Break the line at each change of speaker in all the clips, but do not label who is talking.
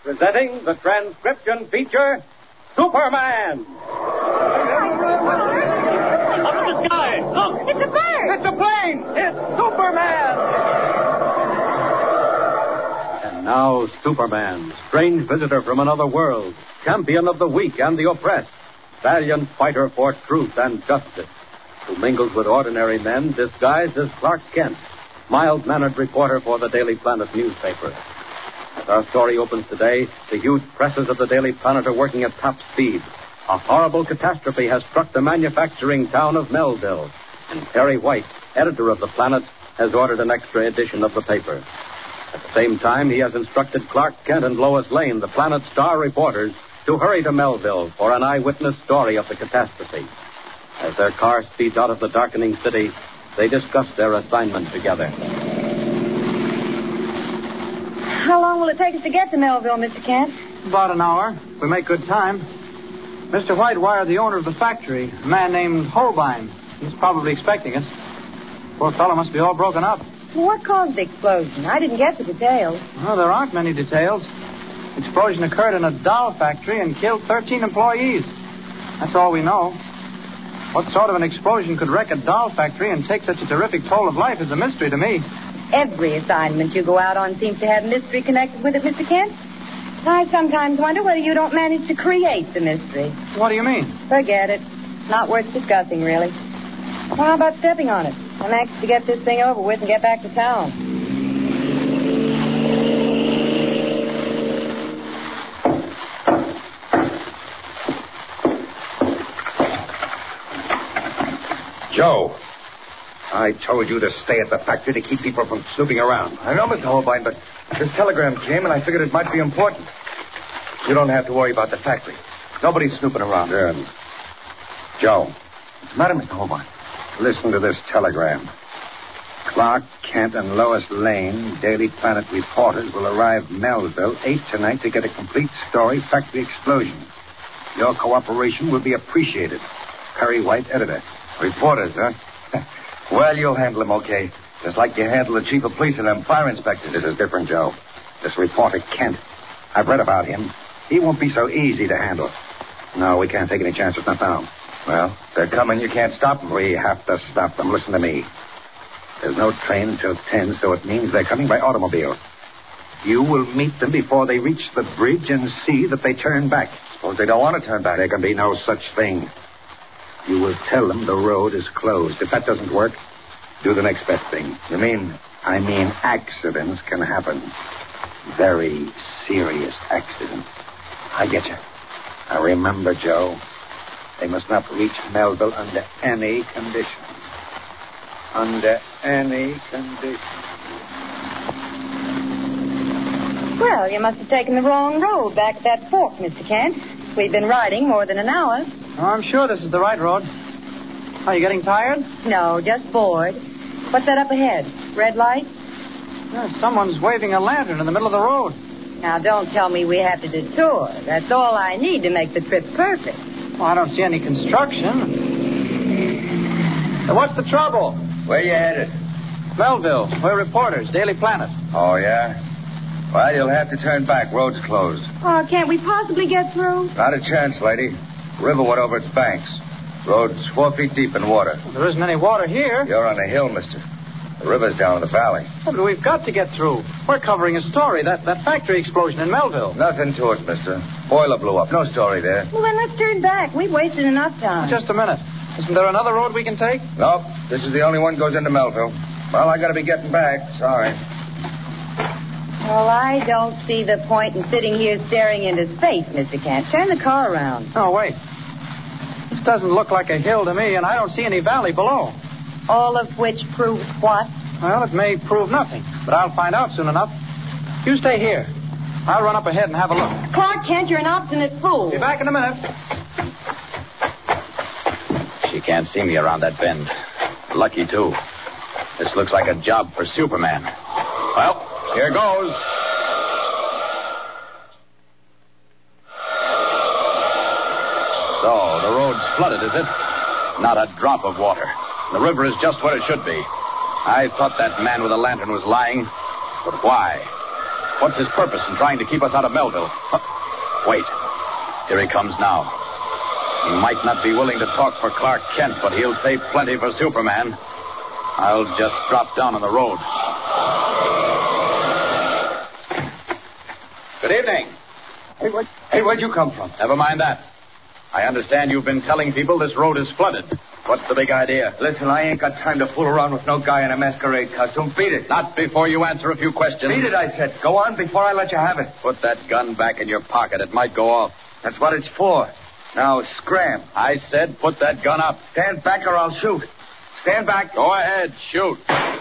presenting the transcription feature, Superman.
Up in the sky! Look!
It's a bird!
It's a plane! It's Superman! And now, Superman, strange visitor from another world, champion of the weak and the oppressed, valiant fighter for truth and justice, who mingles with ordinary men disguised as Clark Kent, mild-mannered reporter for the Daily Planet newspaper. As our story opens today, the huge presses of the Daily Planet are working at top speed. A horrible catastrophe has struck the manufacturing town of Melville, and Perry White, editor of the Planet, has ordered an extra edition of the paper. At the same time, he has instructed Clark Kent and Lois Lane, the Planet star reporters, to hurry to Melville for an eyewitness story of the catastrophe. As their car speeds out of the darkening city, they discuss their assignment together.
How long will it take us to get to Melville, Mr. Kent?
About an hour. We make good time. Mr. White wired the owner of the factory, a man named Holbein. He's probably expecting us. Poor fellow must be all broken up.
Well, what caused the explosion? I didn't get the details.
Well, there aren't many details. The explosion occurred in a doll factory and killed 13 employees. That's all we know. What sort of an explosion could wreck a doll factory and take such a terrific toll of life is a mystery to me.
Every assignment you go out on seems to have mystery connected with it, Mr. Kent. I sometimes wonder whether you don't manage to create the mystery.
What do you mean?
Forget it. Not worth discussing, really. Well, how about stepping on it? I'm anxious to get this thing over with and get back to town.
Joe, I told you to stay at the factory to keep people from snooping around.
I know, Mr. Holbein, but this telegram came, and I figured it might be important. You don't have to worry about the factory. Nobody's snooping around.
Good. Joe.
What's the matter, Mr. Holbein?
Listen to this telegram. Clark Kent and Lois Lane, Daily Planet reporters, will arrive Melville 8 tonight to get a complete story, factory explosion. Your cooperation will be appreciated. Perry White, editor.
Reporters, huh? Well, you'll handle them okay. Just like you handle the chief of police and them fire inspectors.
This is different, Joe. This reporter, Kent, I've read about him. He won't be so easy to handle. No, we can't take any chances, not now.
Well, they're coming. You can't stop them.
We have to stop them. Listen to me. There's no train until 10, so it means they're coming by automobile. You will meet them before they reach the bridge and see that they turn back.
Suppose they don't want to turn back.
There can be no such thing. You will tell them the road is closed. If that doesn't work, do the next best thing.
You mean?
I mean accidents can happen. Very serious accidents.
I get you.
Now remember, Joe, they must not reach Melville under any conditions. Under any conditions.
Well, you must have taken the wrong road back at that fork, Mr. Kent. We've been riding more than an hour.
Oh, I'm sure this is the right road. Are you getting tired?
No, just bored. What's that up ahead? Red light?
Someone's waving a lantern in the middle of the road.
Now, don't tell me we have to detour. That's all I need to make the trip perfect.
Well, I don't see any construction. What's the trouble?
Where you headed?
Melville. We're reporters. Daily Planet.
Oh, yeah? Well, you'll have to turn back. Road's closed.
Oh, can't we possibly get through?
Not a chance, lady. The river went over its banks. Road's 4 feet deep in water.
Well, there isn't any water here.
You're on a hill, mister. The river's down in the valley.
But we've got to get through. We're covering a story. That factory explosion in Melville.
Nothing to it, mister. Boiler blew up. No story there.
Well, then let's turn back. We've wasted enough time.
Just a minute. Isn't there another road we can take?
Nope. This is the only one goes into Melville. Well, I gotta be getting back. Sorry.
Well, I don't see the point in sitting here staring into space, Mr. Kent. Turn the car around.
Oh, wait. This doesn't look like a hill to me, and I don't see any valley below.
All of which proves what?
Well, it may prove nothing, but I'll find out soon enough. You stay here. I'll run up ahead and have a look.
Clark Kent, you're an obstinate fool.
Be back in a minute.
She can't see me around that bend. Lucky, too. This looks like a job for Superman. Well, here goes. So, the road's flooded, is it? Not a drop of water. The river is just what it should be. I thought that man with the lantern was lying. But why?
What's his purpose in trying to keep us out of Melville? Wait. Here he comes now. He might not be willing to talk for Clark Kent, but he'll say plenty for Superman. I'll just drop down on the road. Good evening.
Hey, where'd you come from?
Never mind that. I understand you've been telling people this road is flooded. What's the big idea?
Listen, I ain't got time to fool around with no guy in a masquerade costume. Beat it.
Not before you answer a few questions.
Beat it, I said. Go on before I let you have it.
Put that gun back in your pocket. It might go off.
That's what it's for. Now, scram.
I said put that gun up.
Stand back or I'll shoot. Stand back.
Go ahead. Shoot.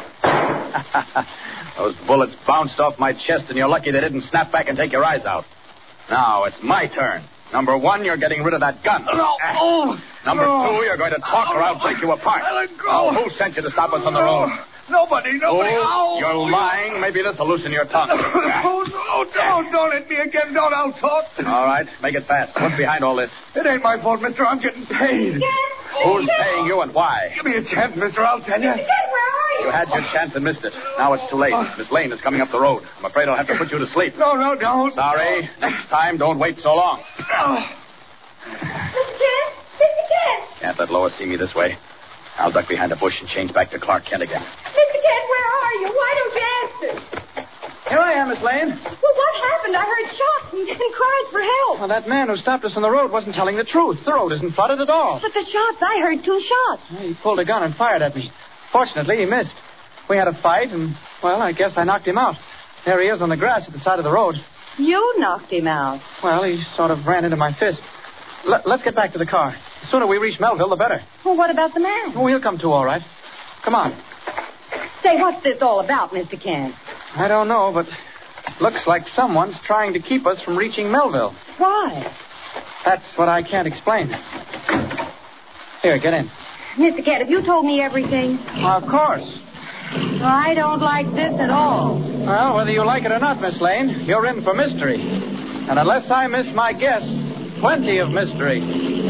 Those bullets bounced off my chest, and you're lucky they didn't snap back and take your eyes out. Now, it's my turn. Number one, you're getting rid of that gun.
No.
Number two, you're going to talk or I'll break you apart.
Let go.
Now, who sent you to stop us on the road?
Nobody.
Oh, you're lying. Maybe this'll loosen your tongue.
Don't hit me again. I'll talk.
All right, make it fast. What's behind all this?
It ain't my fault, mister. I'm getting paid.
Who's paying you and why?
Give me a chance, mister. I'll tell you.
Where are you?
You had your chance and missed it. Now it's too late. Miss Lane is coming up the road. I'm afraid I'll have to put you to sleep.
No, don't.
Sorry. Next time, don't wait so long.
Mr. Kent!
Can't let Lois see me this way. I'll duck behind a bush and change back to Clark Kent again.
Mr. Kent, where are you? Why don't you answer?
Here I am, Miss Lane.
Well, what happened? I heard shots and cries for help.
Well, that man who stopped us on the road wasn't telling the truth. The road isn't flooded at all.
But the shots, I heard 2 shots.
Well, he pulled a gun and fired at me. Fortunately, he missed. We had a fight, and, well, I guess I knocked him out. There he is on the grass at the side of the road.
You knocked him out.
Well, he sort of ran into my fist. Let's get back to the car. The sooner we reach Melville, the better.
Well, what about the man?
Oh, he'll come to all right. Come on.
Say, what's this all about, Mr. Kent?
I don't know, but looks like someone's trying to keep us from reaching Melville.
Why?
That's what I can't explain. Here, get in.
Mr. Kent, have you told me everything?
Of course.
I don't like this at all.
Well, whether you like it or not, Miss Lane, you're in for mystery. And unless I miss my guess, plenty of mystery.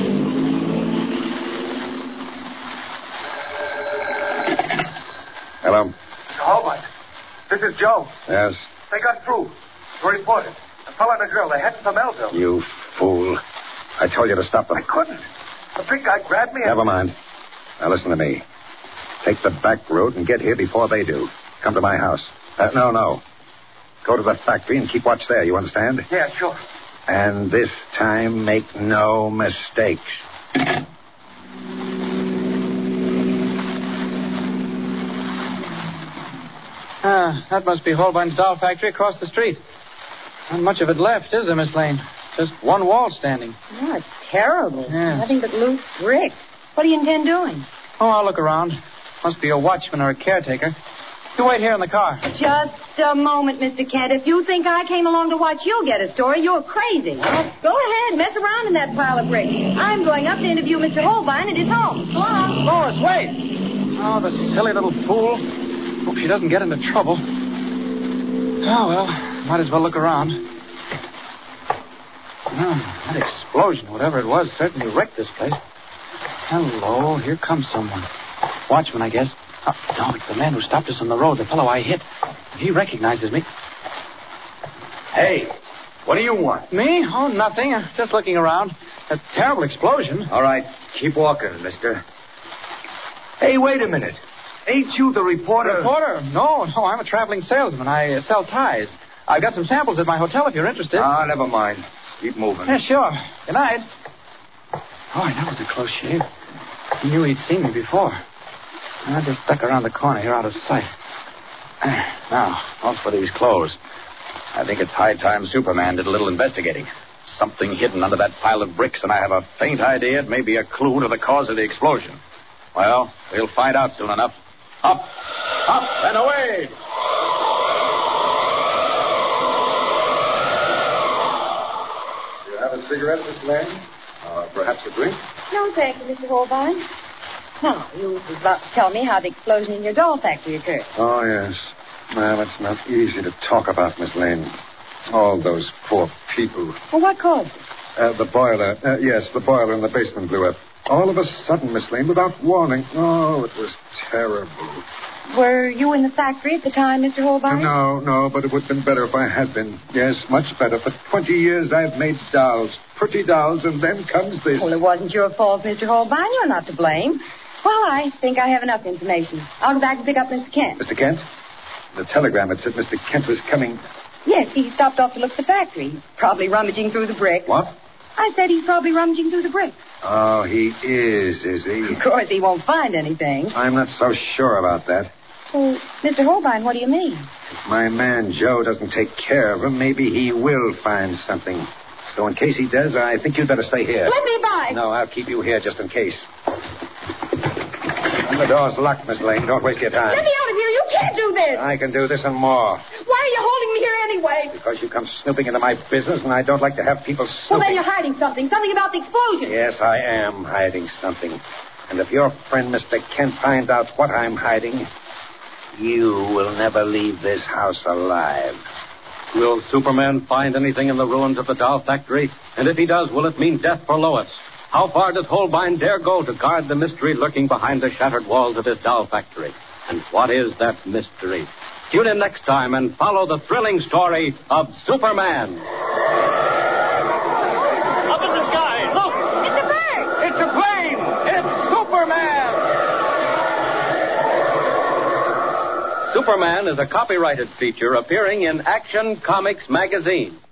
Hello.
Mr. Holbein, this is Joe.
Yes?
They got through. The reporters. A fellow and a girl. They're heading for Melville.
You fool. I told you to stop them.
I couldn't. The big guy grabbed me and...
Never mind. Now listen to me. Take the back road and get here before they do. Come to my house. No. Go to the factory and keep watch there. You understand?
Yeah, sure.
And this time, make no mistakes.
That must be Holbein's doll factory across the street. Not much of it left, is there, Miss Lane? Just one wall standing.
Oh, it's terrible.
Yes.
Nothing but loose bricks. What do you intend doing?
Oh, I'll look around. Must be a watchman or a caretaker. You wait here in the car.
Just a moment, Mr. Kent. If you think I came along to watch you get a story, you're crazy. Go ahead, mess around in that pile of bricks. I'm going up to interview Mr. Holbein at his home. Go on.
Lois, wait. Oh, the silly little fool. Hope she doesn't get into trouble. Oh, well, might as well look around. Oh, that explosion, whatever it was, certainly wrecked this place. Hello, here comes someone. Watchman, I guess. Oh, no, it's the man who stopped us on the road, the fellow I hit. He recognizes me.
Hey, what do you want?
Me? Oh, nothing. Just looking around. A terrible explosion.
All right, keep walking, mister. Hey, wait a minute. Ain't you the reporter?
Reporter? No, I'm a traveling salesman. I sell ties. I've got some samples at my hotel if you're interested.
Ah, never mind. Keep moving.
Yeah, sure. Good night. Oh, that was a close shave. He knew he'd seen me before. I just duck around the corner here out of sight.
Now, as for these clothes, I think it's high time Superman did a little investigating. Something hidden under that pile of bricks, and I have a faint idea it may be a clue to the cause of the explosion. Well, we'll find out soon enough. Up, and away!
You have a cigarette, Miss Lane? Perhaps a drink?
No, thank you, Mr. Holbein. Now, you was about to tell me how the explosion in your doll factory occurred.
Oh, yes. Well, it's not easy to talk about, Miss Lane. All those poor people.
Well, what caused it?
The boiler. Yes, the boiler in the basement blew up. All of a sudden, Miss Lane, without warning. Oh, it was terrible.
Were you in the factory at the time, Mr. Holbein?
No, but it would have been better if I had been. Yes, much better. For 20 years I've made dolls, pretty dolls, and then comes this.
Well, it wasn't your fault, Mr. Holbein. You're not to blame. Well, I think I have enough information. I'll go back and pick up Mr. Kent.
Mr. Kent? The telegram had said Mr. Kent was coming.
Yes, he stopped off to look at the factory. He's probably rummaging through the brick.
What?
I said he's probably rummaging through the brick.
Oh, he is he?
Of course, he won't find anything.
I'm not so sure about that.
Well, Mr. Holbein, what do you mean?
If my man Joe doesn't take care of him, maybe he will find something. So in case he does, I think you'd better stay here.
Let me by.
No, I'll keep you here just in case. And the door's locked, Miss Lane. Don't waste your time.
Let me out of here. You can't do this.
I can do this and more.
Why are you holding me here anyway?
Because you come snooping into my business, and I don't like to have people snooping.
Well, then you're hiding something. Something about the explosion.
Yes, I am hiding something. And if your friend, Mr. Kent, finds out what I'm hiding, you will never leave this house alive.
Will Superman find anything in the ruins of the doll factory? And if he does, will it mean death for Lois? How far does Holbein dare go to guard the mystery lurking behind the shattered walls of his doll factory? And what is that mystery? Tune in next time and follow the thrilling story of Superman.
Up in the sky. Look.
It's a bird.
It's a plane! It's Superman! Superman is a copyrighted feature appearing in Action Comics magazine.